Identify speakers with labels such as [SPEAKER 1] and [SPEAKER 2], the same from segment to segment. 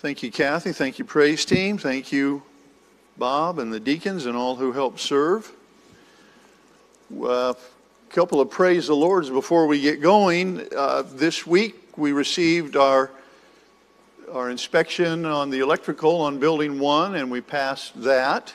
[SPEAKER 1] Thank you, Kathy. Thank you, praise team. Thank you, Bob and the deacons and all who help serve. A couple of praise the Lords before we get going. This week we received our inspection on the electrical on Building 1, and we passed that.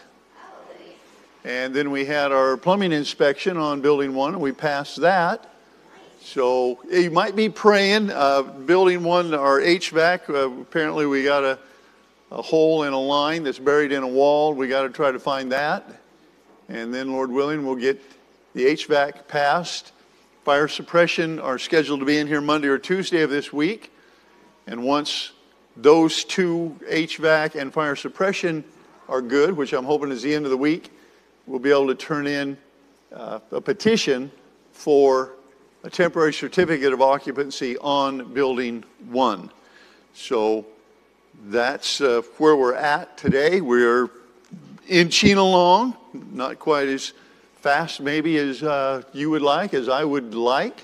[SPEAKER 1] And then we had our plumbing inspection on Building 1, and we passed that. So you might be praying. Building 1, our HVAC, apparently we got a hole in a line that's buried in a wall. We got to try to find that. And then, Lord willing, we'll get the HVAC passed. Fire suppression are scheduled to be in here Monday or Tuesday of this week. And once those two, HVAC and fire suppression, are good, which I'm hoping is the end of the week, we'll be able to turn in a petition for a temporary certificate of occupancy on Building 1. So that's where we're at today. We're inching along, not quite as fast maybe as you would like, as I would like.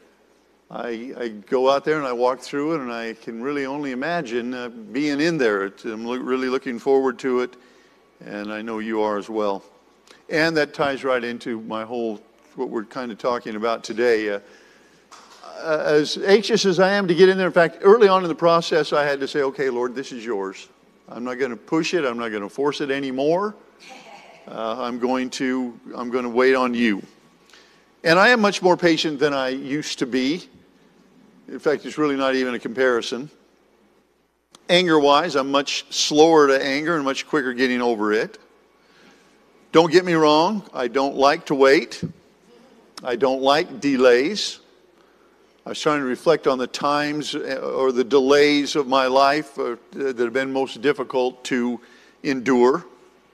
[SPEAKER 1] I go out there and I walk through it, and I can really only imagine being in there. I'm really looking forward to it, and I know you are as well. And that ties right into my whole, what we're kind of talking about today. As anxious as I am to get in there, in fact, early on in the process, I had to say, okay, Lord, this is yours. I'm not going to push it. I'm not going to force it anymore. I'm going to wait on you. And I am much more patient than I used to be. In fact, it's really not even a comparison. Anger-wise, I'm much slower to anger and much quicker getting over it. Don't get me wrong, I don't like to wait. I don't like delays. I was trying to reflect on the times or the delays of my life that have been most difficult to endure.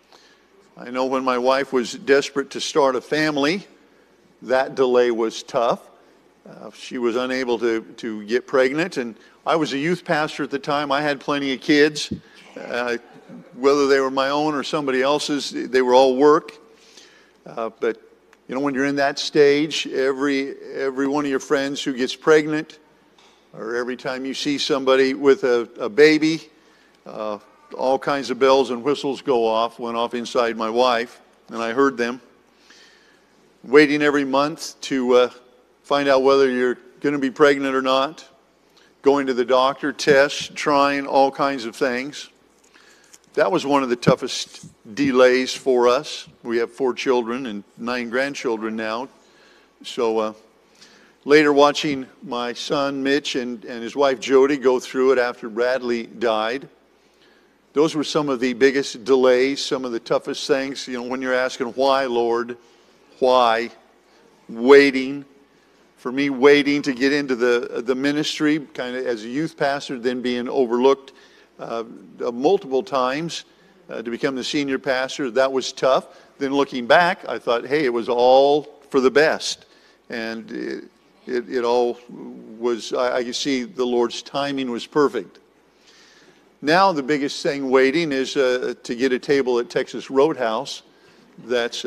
[SPEAKER 1] I know when my wife was desperate to start a family, that delay was tough. She was unable to get pregnant, and I was a youth pastor at the time. I had plenty of kids. Whether they were my own or somebody else's, they were all work. But you know, when you're in that stage, every one of your friends who gets pregnant, or every time you see somebody with a baby, all kinds of bells and whistles went off inside my wife, and I heard them. Waiting every month to find out whether you're going to be pregnant or not. Going to the doctor, tests, trying all kinds of things. That was one of the toughest delays for us. We have 4 children and 9 grandchildren now. So later watching my son Mitch and his wife Jody go through it after Bradley died. Those were some of the biggest delays, some of the toughest things. You know, when you're asking, why, Lord? Why? Waiting. For me, waiting to get into the ministry, kind of as a youth pastor, then being overlooked multiple times to become the senior pastor. That was tough. Then looking back, I thought, hey, it was all for the best. And it all was, I could see the Lord's timing was perfect. Now the biggest thing waiting is to get a table at Texas Roadhouse. That's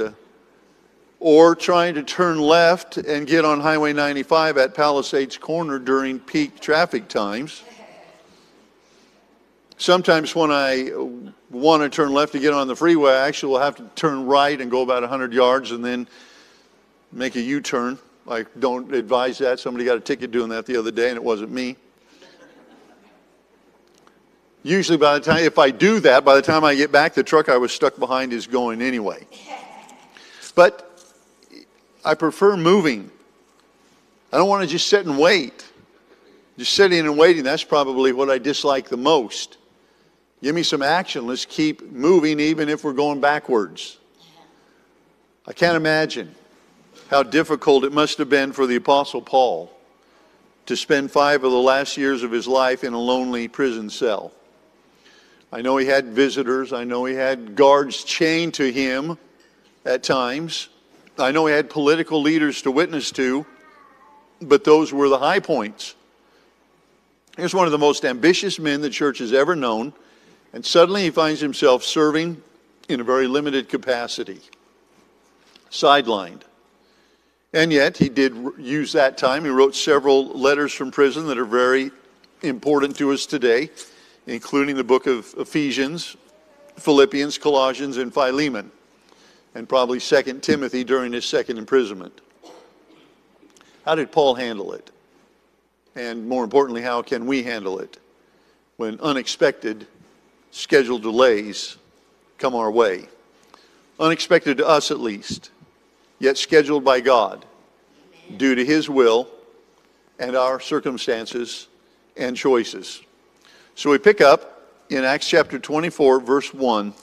[SPEAKER 1] or trying to turn left and get on Highway 95 at Palisades Corner during peak traffic times. Sometimes when I want to turn left to get on the freeway, I actually will have to turn right and go about 100 yards and then make a U-turn. I don't advise that. Somebody got a ticket doing that the other day, and it wasn't me. Usually by the time, if I do that, by the time I get back, the truck I was stuck behind is going anyway. But I prefer moving. I don't want to just sit and wait. Just sitting and waiting, that's probably what I dislike the most. Give me some action. Let's keep moving even if we're going backwards. I can't imagine how difficult it must have been for the Apostle Paul to spend 5 of the last years of his life in a lonely prison cell. I know he had visitors. I know he had guards chained to him at times. I know he had political leaders to witness to, but those were the high points. Here's one of the most ambitious men the church has ever known, and suddenly he finds himself serving in a very limited capacity, sidelined. And yet he did use that time. He wrote several letters from prison that are very important to us today. including the book of Ephesians, Philippians, Colossians, and Philemon, and probably 2 Timothy during his second imprisonment. How did Paul handle it? And more importantly, how can we handle it when unexpected scheduled delays come our way? Unexpected to us at least, yet scheduled by God due to his will and our circumstances and choices. So we pick up in Acts chapter 24, verse 1.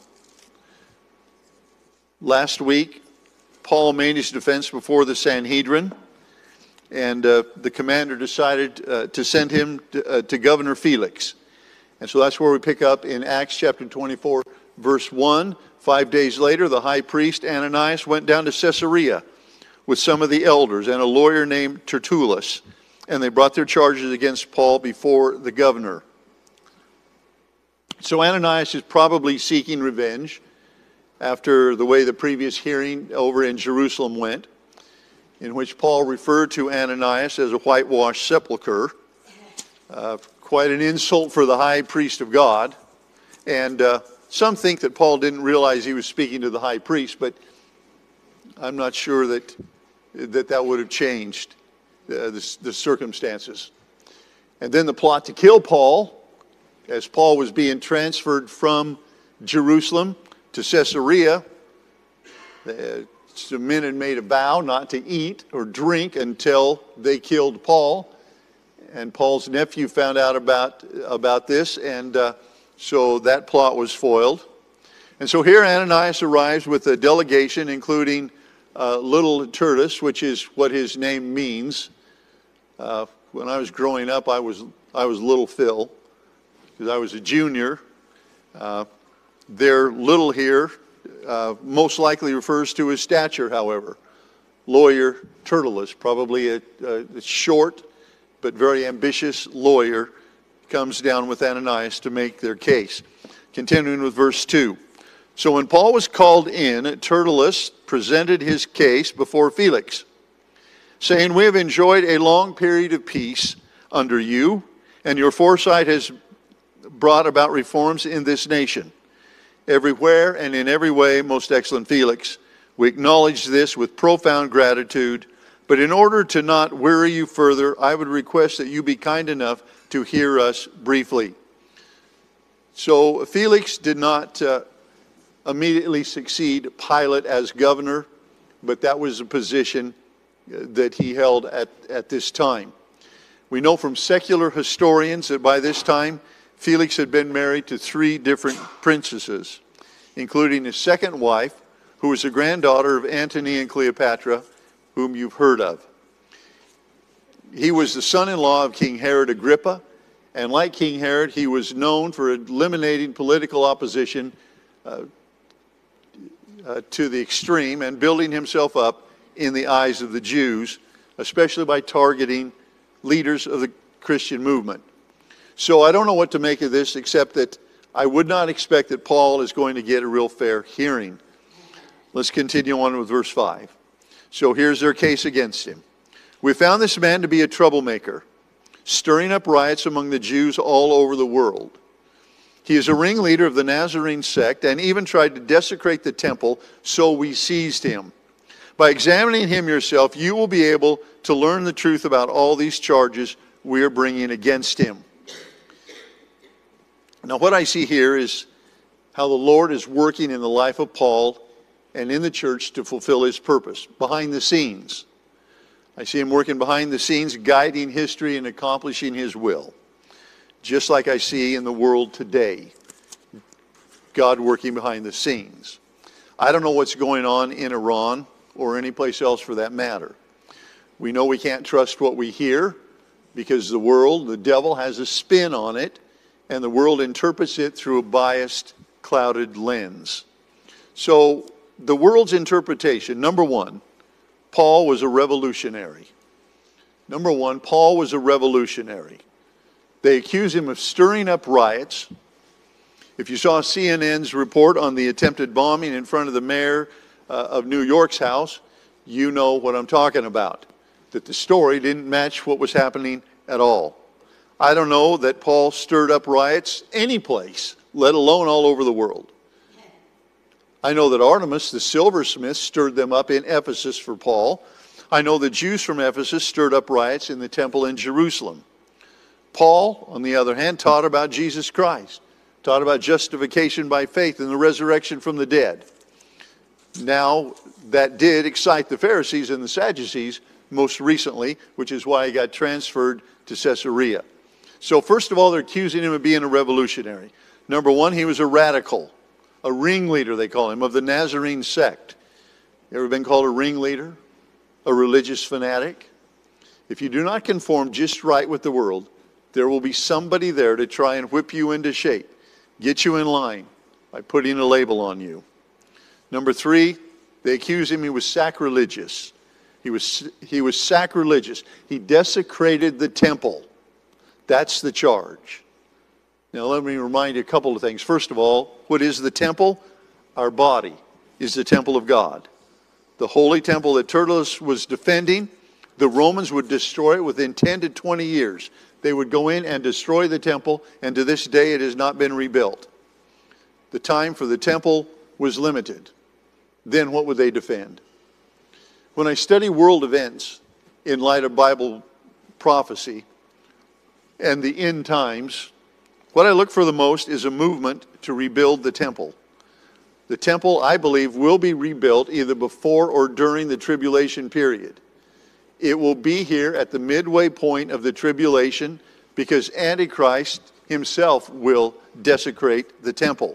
[SPEAKER 1] Last week, Paul made his defense before the Sanhedrin, and the commander decided to send him to Governor Felix. And so that's where we pick up in Acts chapter 24, verse 1. 5 days later, the high priest Ananias went down to Caesarea with some of the elders and a lawyer named Tertullus, and they brought their charges against Paul before the governor. So Ananias is probably seeking revenge after the way the previous hearing over in Jerusalem went, in which Paul referred to Ananias as a whitewashed sepulcher. Quite an insult for the high priest of God. And some think that Paul didn't realize he was speaking to the high priest, but I'm not sure that would have changed the circumstances. And then the plot to kill Paul, as Paul was being transferred from Jerusalem to Caesarea. The men had made a vow not to eat or drink until they killed Paul. And Paul's nephew found out about this, and so that plot was foiled. And so here Ananias arrives with a delegation, including little Tertullus, which is what his name means. When I was growing up, I was little Phil, because I was a junior. Their little here most likely refers to his stature, however. Lawyer Tertullus, probably a short but very ambitious lawyer, comes down with Ananias to make their case. Continuing with verse 2. So when Paul was called in, Tertullus presented his case before Felix, saying, "We have enjoyed a long period of peace under you, and your foresight has brought about reforms in this nation. Everywhere and in every way, most excellent Felix, we acknowledge this with profound gratitude. But in order to not weary you further, I would request that you be kind enough to hear us briefly." So Felix did not immediately succeed Pilate as governor, but that was a position that he held at this time. We know from secular historians that by this time, Felix had been married to 3 different princesses, including his second wife, who was the granddaughter of Antony and Cleopatra, whom you've heard of. He was the son-in-law of King Herod Agrippa, and like King Herod, he was known for eliminating political opposition to the extreme and building himself up in the eyes of the Jews, especially by targeting leaders of the Christian movement. So I don't know what to make of this, except that I would not expect that Paul is going to get a real fair hearing. Let's continue on with verse 5. So here's their case against him. "We found this man to be a troublemaker, stirring up riots among the Jews all over the world. He is a ringleader of the Nazarene sect and even tried to desecrate the temple, so we seized him. By examining him yourself, you will be able to learn the truth about all these charges we are bringing against him." Now what I see here is how the Lord is working in the life of Paul and in the church to fulfill his purpose, behind the scenes. I see him working behind the scenes, guiding history and accomplishing his will. Just like I see in the world today, God working behind the scenes. I don't know what's going on in Iran or any place else for that matter. We know we can't trust what we hear because the world, the devil, has a spin on it, and the world interprets it through a biased, clouded lens. So the world's interpretation, number one, Paul was a revolutionary. Number one, Paul was a revolutionary. They accuse him of stirring up riots. If you saw CNN's report on the attempted bombing in front of the mayor of New York's house, you know what I'm talking about. That the story didn't match what was happening at all. I don't know that Paul stirred up riots any place, let alone all over the world. I know that Artemis, the silversmith, stirred them up in Ephesus for Paul. I know the Jews from Ephesus stirred up riots in the temple in Jerusalem. Paul, on the other hand, taught about Jesus Christ, taught about justification by faith and the resurrection from the dead. Now, that did excite the Pharisees and the Sadducees most recently, which is why he got transferred to Caesarea. So first of all, they're accusing him of being a revolutionary. Number one, he was a radical, a ringleader, they call him, of the Nazarene sect. You ever been called a ringleader? A religious fanatic? If you do not conform just right with the world, there will be somebody there to try and whip you into shape, get you in line by putting a label on you. Number three, they accuse him he was sacrilegious. He was sacrilegious. He desecrated the temple. That's the charge. Now let me remind you a couple of things. First of all, what is the temple? Our body is the temple of God. The holy temple that Tertullus was defending, the Romans would destroy it within 10 to 20 years. They would go in and destroy the temple, and to this day it has not been rebuilt. The time for the temple was limited. Then what would they defend? When I study world events in light of Bible prophecy and the end times, what I look for the most is a movement to rebuild the temple. The temple, I believe, will be rebuilt either before or during the tribulation period. It will be here at the midway point of the tribulation because Antichrist himself will desecrate the temple.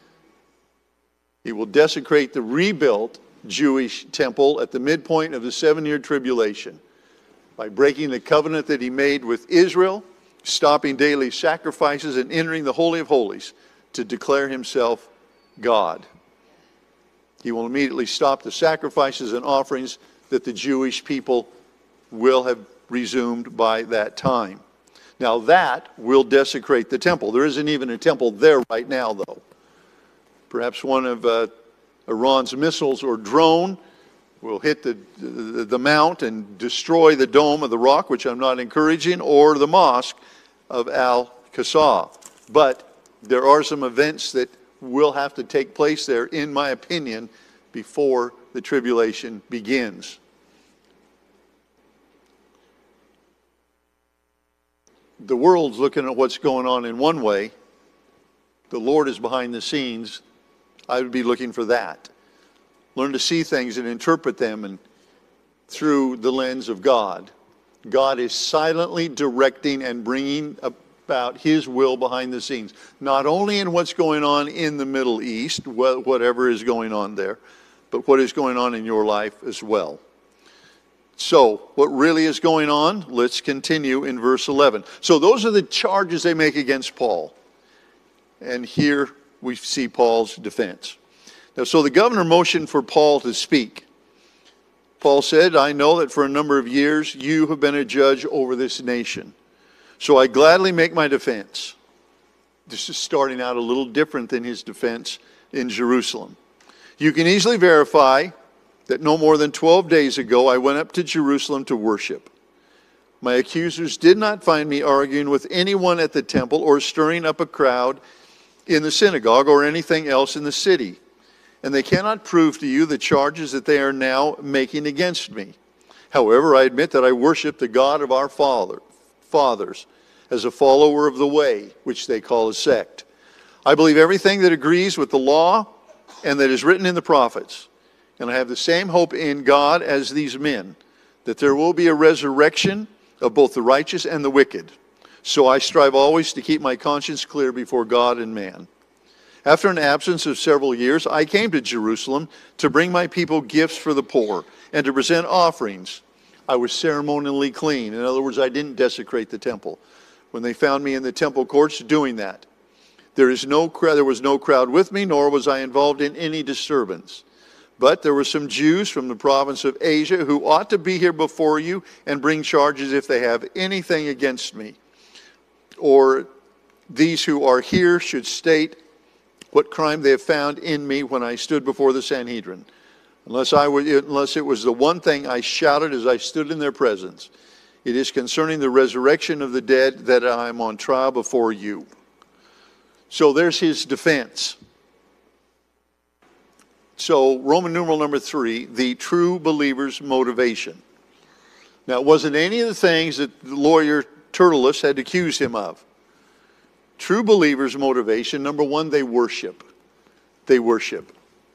[SPEAKER 1] He will desecrate the rebuilt Jewish temple at the midpoint of the 7-year tribulation by breaking the covenant that he made with Israel, stopping daily sacrifices, and entering the Holy of Holies to declare himself God. He will immediately stop the sacrifices and offerings that the Jewish people will have resumed by that time. Now that will desecrate the temple. There isn't even a temple there right now, though. Perhaps one of Iran's missiles or drone will hit the mount and destroy the dome of the rock, which I'm not encouraging, or the mosque of Al-Aqsa. But there are some events that will have to take place there, in my opinion, before the tribulation begins. The world's looking at what's going on in one way. The Lord is behind the scenes. I would be looking for that. Learn to see things and interpret them and through the lens of God. God is silently directing and bringing about his will behind the scenes, not only in what's going on in the Middle East, whatever is going on there, but what is going on in your life as well. So, what really is going on? Let's continue in verse 11. So those are the charges they make against Paul. And here we see Paul's defense. Now, so the governor motioned for Paul to speak. Paul said, I know that for a number of years you have been a judge over this nation. So I gladly make my defense. This is starting out a little different than his defense in Jerusalem. You can easily verify that no more than 12 days ago I went up to Jerusalem to worship. My accusers did not find me arguing with anyone at the temple or stirring up a crowd in the synagogue or anything else in the city. And they cannot prove to you the charges that they are now making against me. However, I admit that I worship the God of our fathers as a follower of the way, which they call a sect. I believe everything that agrees with the law and that is written in the prophets. And I have the same hope in God as these men, that there will be a resurrection of both the righteous and the wicked. So I strive always to keep my conscience clear before God and man. After an absence of several years, I came to Jerusalem to bring my people gifts for the poor and to present offerings. I was ceremonially clean. In other words, I didn't desecrate the temple. When they found me in the temple courts doing that, there was no crowd with me, nor was I involved in any disturbance. But there were some Jews from the province of Asia who ought to be here before you and bring charges if they have anything against me. Or these who are here should state what crime they have found in me when I stood before the Sanhedrin. Unless it was the one thing I shouted as I stood in their presence. It is concerning the resurrection of the dead that I am on trial before you. So there's his defense. So Roman numeral number 3, the true believer's motivation. Now, it wasn't any of the things that the lawyer Tertullus had accused him of. True believers' motivation, number 1, they worship. They worship.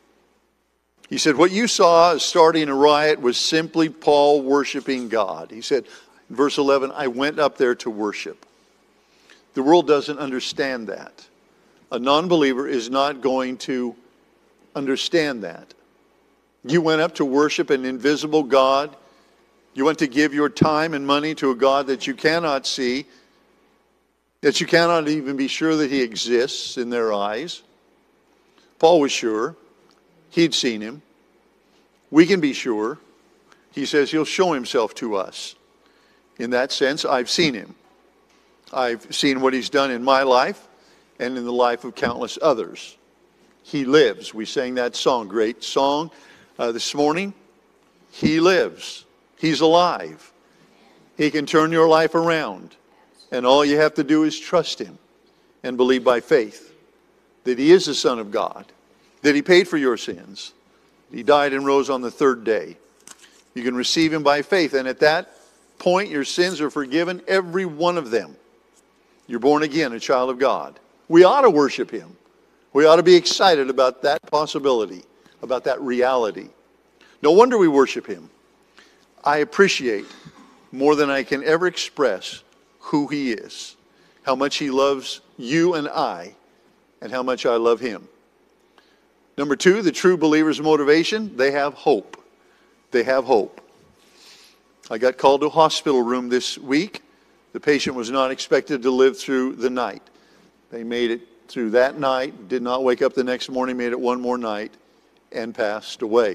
[SPEAKER 1] He said, what you saw starting a riot was simply Paul worshiping God. He said, in verse 11, I went up there to worship. The world doesn't understand that. A non-believer is not going to understand that. You went up to worship an invisible God. You went to give your time and money to a God that you cannot see, that you cannot even be sure that he exists in their eyes. Paul was sure. He'd seen him. We can be sure. He says he'll show himself to us. In that sense, I've seen him. I've seen what he's done in my life and in the life of countless others. He lives. We sang that song, great song this morning. He lives. He's alive. He can turn your life around. And all you have to do is trust him and believe by faith that he is the Son of God, that he paid for your sins. He died and rose on the third day. You can receive him by faith, and at that point your sins are forgiven, every one of them. You're born again, a child of God. We ought to worship him. We ought to be excited about that possibility, about that reality. No wonder we worship him. I appreciate more than I can ever express who he is, how much he loves you and I, and how much I love him. Number 2, the true believer's motivation, they have hope. They have hope. I got called to a hospital room this week. The patient was not expected to live through the night. They made it through that night, did not wake up the next morning, made it one more night, and passed away.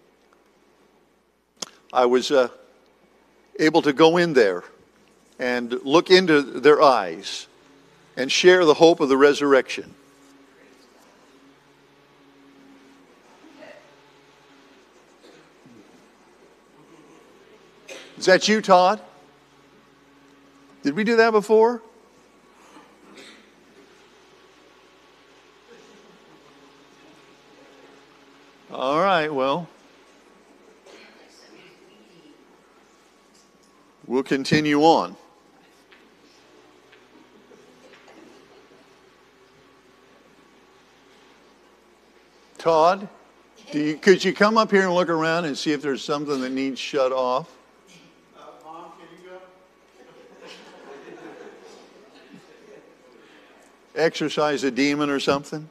[SPEAKER 1] I was able to go in there and look into their eyes and share the hope of the resurrection. Is that you, Todd? Did we do that before? All right, well, we'll continue on. Todd, could you come up here and look around and see if there's something that needs shut off?
[SPEAKER 2] Mom, can you go?
[SPEAKER 1] Exorcise a demon or something?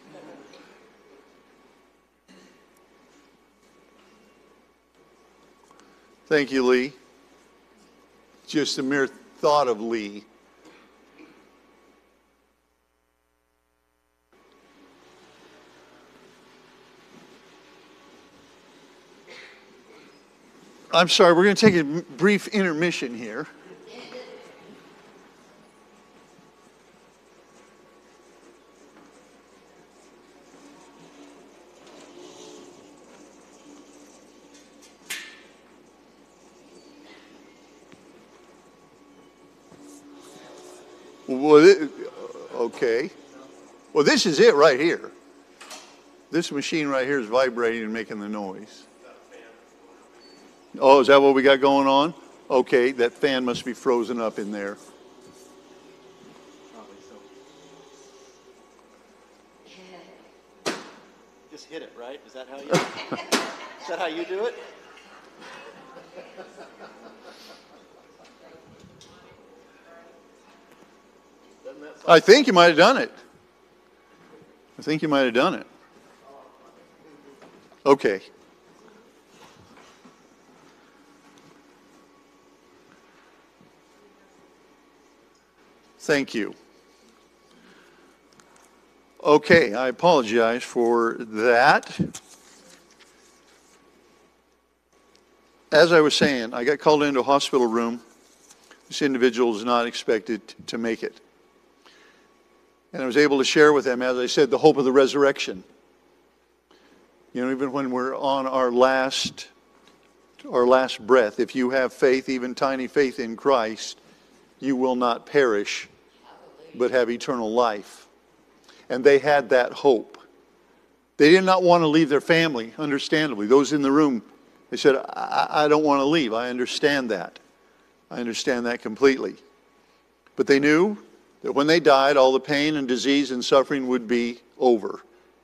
[SPEAKER 1] Thank you, Lee. Just the mere thought of Lee. I'm sorry, we're going to take a brief intermission here. Well, okay. Well, this is it right here. This machine right here is vibrating and making the noise. Oh, is that what we got going on? Okay, that fan must be frozen up in there.
[SPEAKER 2] Probably so. Just hit it, right? Is that how you do it?
[SPEAKER 1] I think you might have done it. I think you might have done it. Okay. Thank you. Okay, I apologize for that. As I was saying, I got called into a hospital room. This individual was not expected to make it. And I was able to share with them, as I said, the hope of the resurrection. You know, even when we're on our last our last breath, if you have faith, even tiny faith in Christ, you will not perish, but have eternal life. And they had that hope. They did not want to leave their family, understandably. Those in the room, they said, I don't want to leave. I understand that. I understand that completely. But they knew that when they died, all the pain and disease and suffering would be over.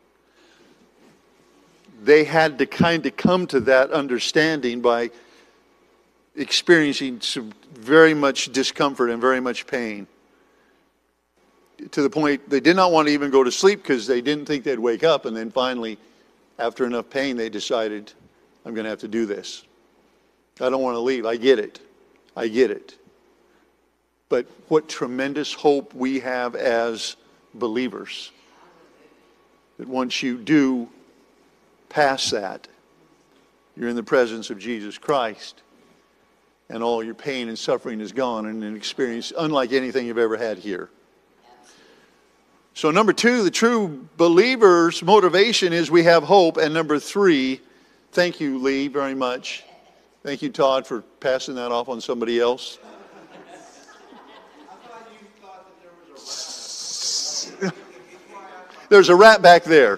[SPEAKER 1] They had to kind of come to that understanding by experiencing some very much discomfort and very much pain. To the point they did not want to even go to sleep because they didn't think they'd wake up. And then finally, after enough pain, they decided, I'm going to have to do this. I don't want to leave. I get it. I get it. But what tremendous hope we have as believers. That once you do pass that, you're in the presence of Jesus Christ. And all your pain and suffering is gone, and an experience unlike anything you've ever had here. So number 2, the true believer's motivation is we have hope. And number 3, thank you, Lee, very much. Thank you, Todd, for passing that off on somebody else. There's a rat back there.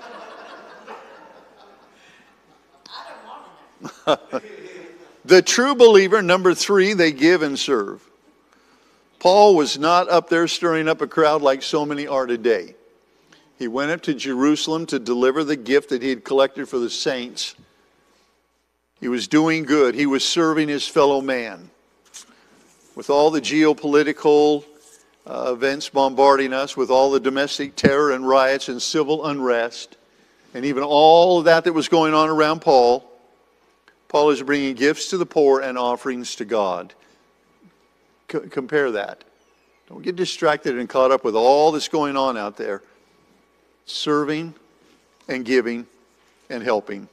[SPEAKER 1] The true believer, number 3, they give and serve. Paul was not up there stirring up a crowd like so many are today. He went up to Jerusalem to deliver the gift that he had collected for the saints. He was doing good. He was serving his fellow man. With all the geopolitical events bombarding us, with all the domestic terror and riots and civil unrest, and even all of that was going on around Paul, Paul is bringing gifts to the poor and offerings to God. Compare that. Don't get distracted and caught up with all that's going on out there. Serving and giving and helping.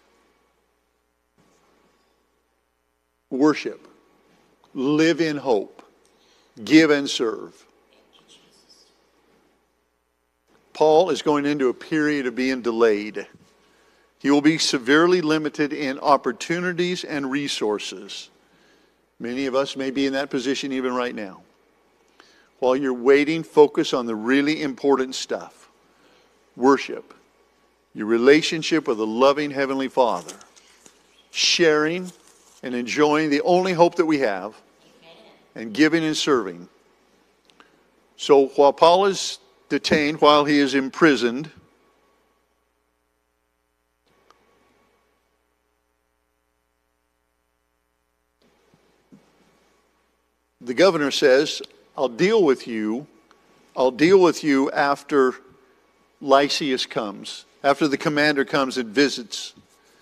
[SPEAKER 1] Worship. Live in hope. Give and serve. Paul is going into a period of being delayed. He will be severely limited in opportunities and resources. Many of us may be in that position even right now. While you're waiting, focus on the really important stuff. Worship. Your relationship with a loving Heavenly Father. Sharing and enjoying the only hope that we have. And giving and serving. So while Paul is detained, while he is imprisoned, the governor says, I'll deal with you after Lysias comes, after the commander comes and visits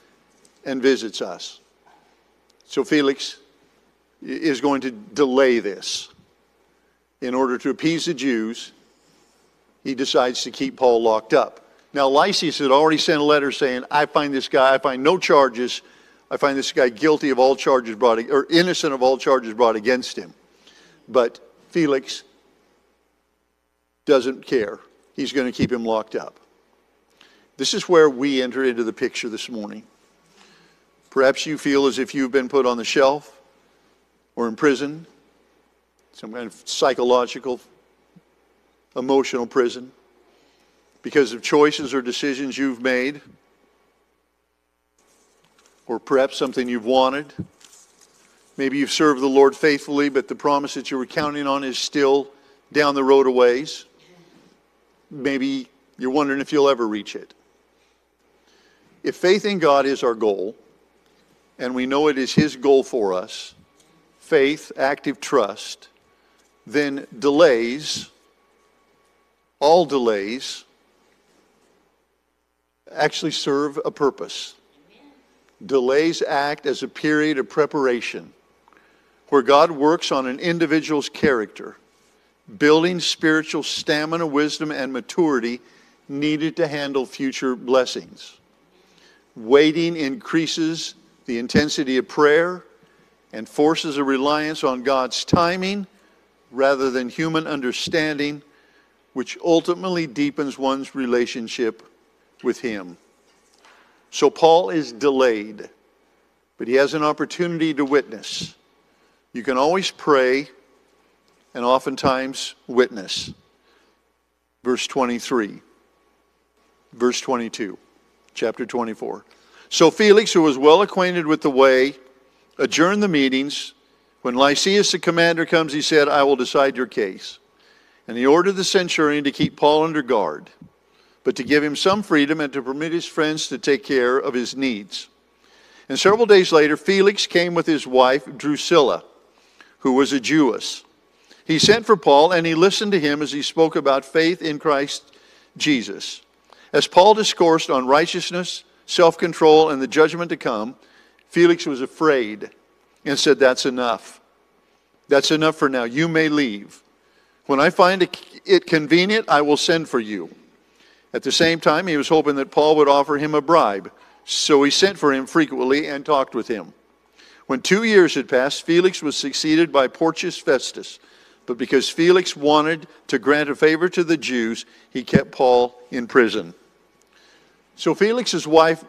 [SPEAKER 1] us. So Felix is going to delay this. In order to appease the Jews, he decides to keep Paul locked up. Now Lysias had already sent a letter saying, I find no charges, I find this guy guilty of all charges brought, or innocent of all charges brought against him. But Felix doesn't care. He's going to keep him locked up. This is where we enter into the picture this morning. Perhaps you feel as if you've been put on the shelf or in prison, some kind of psychological, emotional prison, because of choices or decisions you've made, or perhaps something you've wanted. Maybe you've served the Lord faithfully, but the promise that you were counting on is still down the road a ways. Maybe you're wondering if you'll ever reach it. If faith in God is our goal, and we know it is His goal for us, faith, active trust, then delays, all delays, actually serve a purpose. Delays act as a period of preparation where God works on an individual's character, building spiritual stamina, wisdom, and maturity needed to handle future blessings. Waiting increases the intensity of prayer and forces a reliance on God's timing rather than human understanding, which ultimately deepens one's relationship with Him. So Paul is delayed. but he has an opportunity to witness. You can always pray and oftentimes witness. Verse 23. Verse 22. Chapter 24. So Felix, who was well acquainted with the way, adjourned the meetings. When Lysias the commander comes, he said, I will decide your case. And he ordered the centurion to keep Paul under guard, but to give him some freedom and to permit his friends to take care of his needs. And several days later, Felix came with his wife, Drusilla, who was a Jewess. He sent for Paul, and he listened to him as he spoke about faith in Christ Jesus. As Paul discoursed on righteousness, self-control, and the judgment to come, Felix was afraid and said, that's enough. That's enough for now. You may leave. When I find it convenient, I will send for you. At the same time, he was hoping that Paul would offer him a bribe. So he sent for him frequently and talked with him. When 2 years had passed, Felix was succeeded by Porcius Festus. But because Felix wanted to grant a favor to the Jews, he kept Paul in prison. So Felix's wife,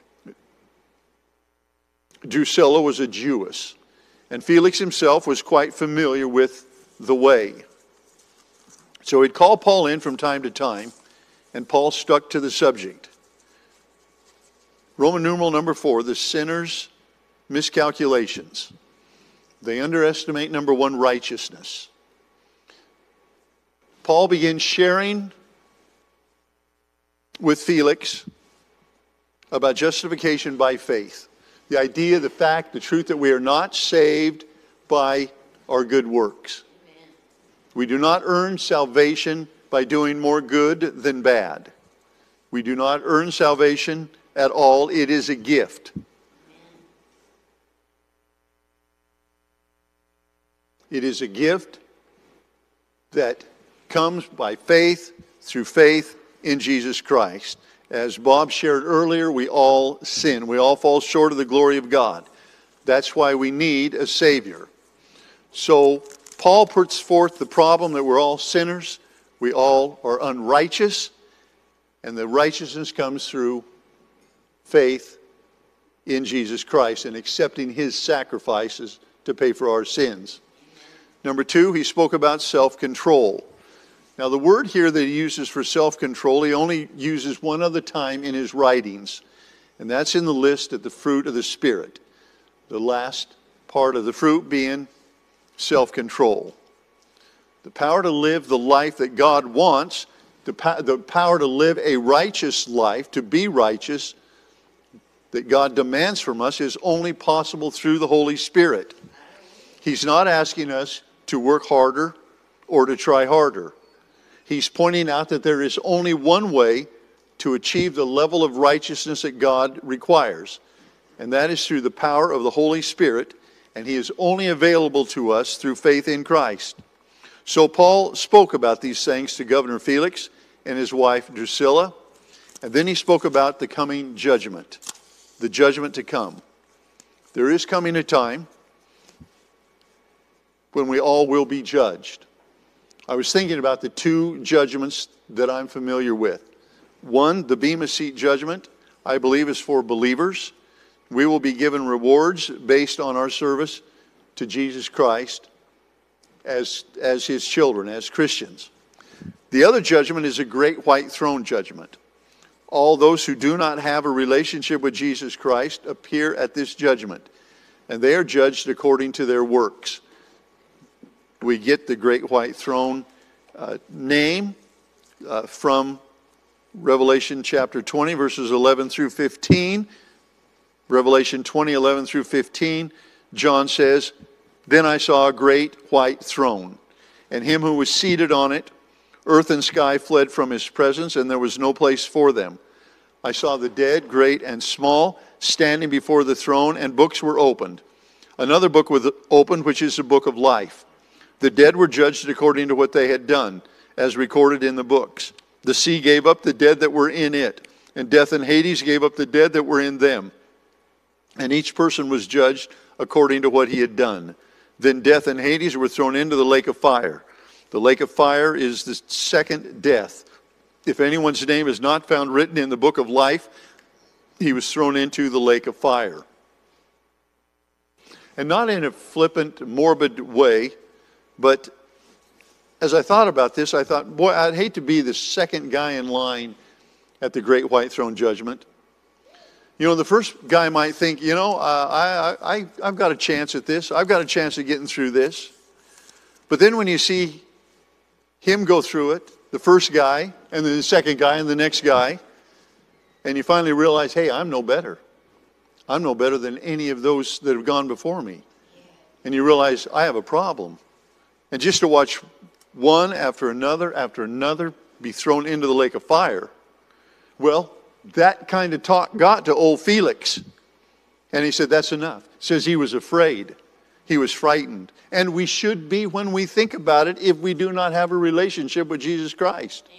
[SPEAKER 1] Drusilla, was a Jewess. And Felix himself was quite familiar with the way. So he'd call Paul in from time to time, and Paul stuck to the subject. Roman numeral number 4, the sinner's miscalculations. They underestimate, number 1, righteousness. Paul begins sharing with Felix about justification by faith. The idea, the fact, the truth that we are not saved by our good works. Amen. We do not earn salvation by doing more good than bad. We do not earn salvation at all. It is a gift. Amen. It is a gift that comes by faith, through faith in Jesus Christ. As Bob shared earlier, we all sin. We all fall short of the glory of God. That's why we need a Savior. So Paul puts forth the problem that we're all sinners. We all are unrighteous. And the righteousness comes through faith in Jesus Christ and accepting his sacrifices to pay for our sins. Number 2, he spoke about self-control. Now, the word here that he uses for self-control, he only uses one other time in his writings, and that's in the list of the fruit of the Spirit. The last part of the fruit being self-control. The power to live the life that God wants, the power to live a righteous life, to be righteous, that God demands from us, is only possible through the Holy Spirit. He's not asking us to work harder or to try harder. He's pointing out that there is only one way to achieve the level of righteousness that God requires, and that is through the power of the Holy Spirit, and he is only available to us through faith in Christ. So Paul spoke about these things to Governor Felix and his wife Drusilla, and then he spoke about the coming judgment, the judgment to come. There is coming a time when we all will be judged. I was thinking about the 2 judgments that I'm familiar with. One, the Bema Seat judgment, I believe is for believers. We will be given rewards based on our service to Jesus Christ as his children, as Christians. The other judgment is a great white throne judgment. All those who do not have a relationship with Jesus Christ appear at this judgment, and they are judged according to their works. We get the great white throne name from Revelation chapter 20, verses 11 through 15. Revelation 20, 11 through 15, John says, Then I saw a great white throne, and him who was seated on it. Earth and sky fled from his presence, and there was no place for them. I saw the dead, great and small, standing before the throne, and books were opened. Another book was opened, which is the book of life. The dead were judged according to what they had done, as recorded in the books. The sea gave up the dead that were in it, and death and Hades gave up the dead that were in them. And each person was judged according to what he had done. Then death and Hades were thrown into the lake of fire. The lake of fire is the second death. If anyone's name is not found written in the book of life, he was thrown into the lake of fire. And not in a flippant, morbid way, but as I thought about this, I thought, boy, I'd hate to be the second guy in line at the great white throne judgment. You know, the first guy might think, you know, I've got a chance at this. I've got a chance at getting through this. But then when you see him go through it, the first guy, and then the second guy, and the next guy, and you finally realize, hey, I'm no better. I'm no better than any of those that have gone before me. And you realize, I have a problem. And just to watch one after another be thrown into the lake of fire, well, that kind of talk got to old Felix. And he said, that's enough. Says he was afraid. He was frightened. And we should be when we think about it if we do not have a relationship with Jesus Christ.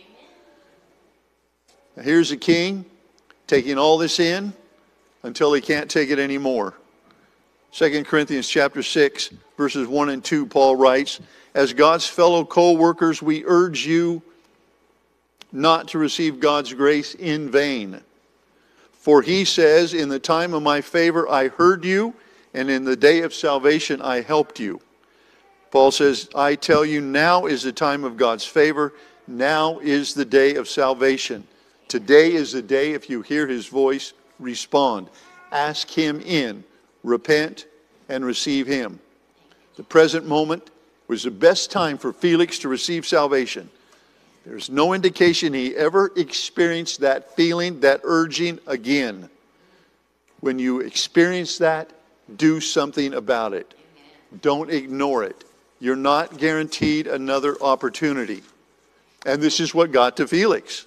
[SPEAKER 1] Now, here's a king taking all this in until he can't take it anymore. 2 Corinthians chapter 6, verses 1 and 2, Paul writes, as God's fellow co-workers, we urge you not to receive God's grace in vain. For he says, in the time of my favor I heard you, and in the day of salvation I helped you. Paul says, I tell you, now is the time of God's favor. Now is the day of salvation. Today is the day, if you hear his voice, respond. Ask him in. Repent and receive him. The present moment was the best time for Felix to receive salvation. There's no indication he ever experienced that feeling, that urging again. When you experience that, do something about it. Don't ignore it. You're not guaranteed another opportunity. And this is what got to Felix.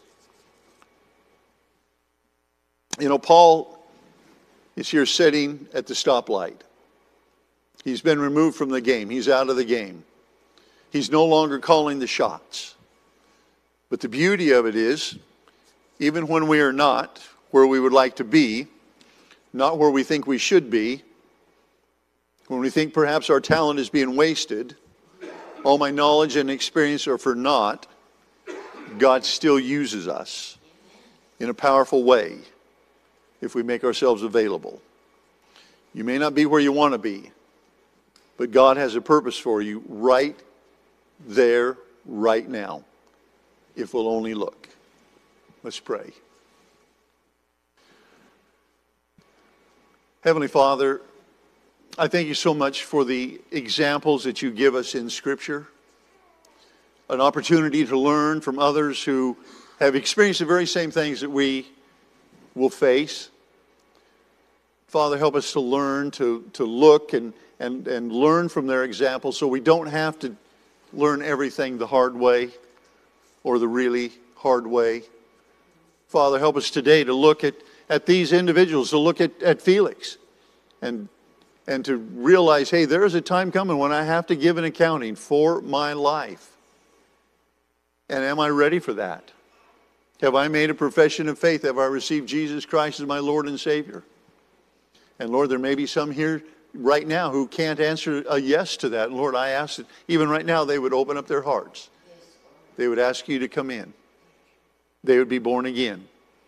[SPEAKER 1] You know, Paul is here sitting at the stoplight. He's been removed from the game. He's out of the game. He's no longer calling the shots. But the beauty of it is, even when we are not where we would like to be, not where we think we should be, when we think perhaps our talent is being wasted, all my knowledge and experience are for naught, God still uses us in a powerful way if we make ourselves available. You may not be where you want to be, but God has a purpose for you right there, right now, if we'll only look. Let's pray. Heavenly Father, I thank you so much for the examples that you give us in Scripture, an opportunity to learn from others who have experienced the very same things that we will face. Father, help us to learn, to look and learn from their examples so we don't have to learn everything the hard way or the really hard way. Father, help us today to look at these individuals, to look at Felix and to realize, hey, there is a time coming when I have to give an accounting for my life. And am I ready for that? Have I made a profession of faith? Have I received Jesus Christ as my Lord and Savior? And Lord, there may be some here right now who can't answer a yes to that. And Lord, I ask that even right now they would open up their hearts. They would ask you to come in. They would be born again.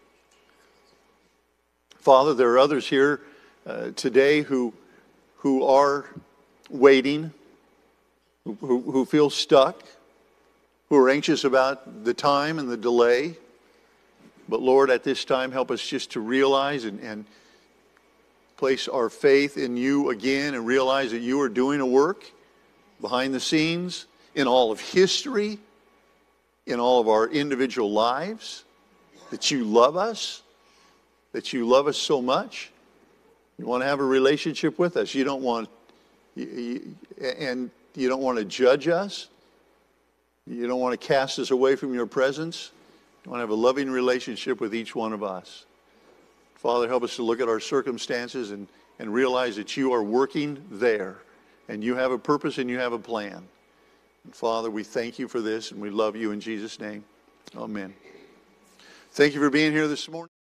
[SPEAKER 1] Father, there are others here today who are waiting, who feel stuck, who are anxious about the time and the delay. But Lord, at this time, help us just to realize and place our faith in you again and realize that you are doing a work behind the scenes in all of history, in all of our individual lives, that you love us so much. You want to have a relationship with us. You don't want to judge us. You don't want to cast us away from your presence. You want to have a loving relationship with each one of us. Father, help us to look at our circumstances and realize that you are working there, and you have a purpose and you have a plan. And Father, we thank you for this, and we love you in Jesus' name. Amen. Thank you for being here this morning.